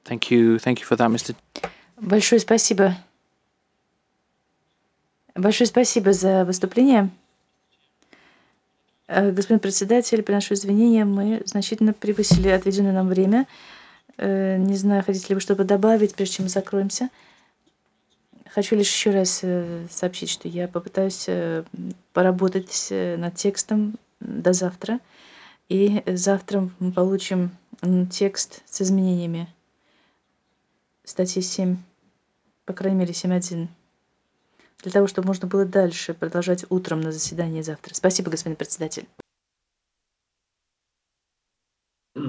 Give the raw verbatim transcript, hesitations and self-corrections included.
Thank you. Thank you for that, мистер Большое спасибо. Большое спасибо за выступление. Э, Господин председатель, приношу извинения, мы значительно превысили отведенное нам время. Э, Не знаю, хотите ли вы что-то добавить, прежде чем мы закроемся. Хочу лишь еще раз э, сообщить, что я попытаюсь э, поработать э, над текстом до завтра. И завтра мы получим м, текст с изменениями статьи семь, по крайней мере, семь один, для того, чтобы можно было дальше продолжать утром на заседании завтра. Спасибо, господин председатель.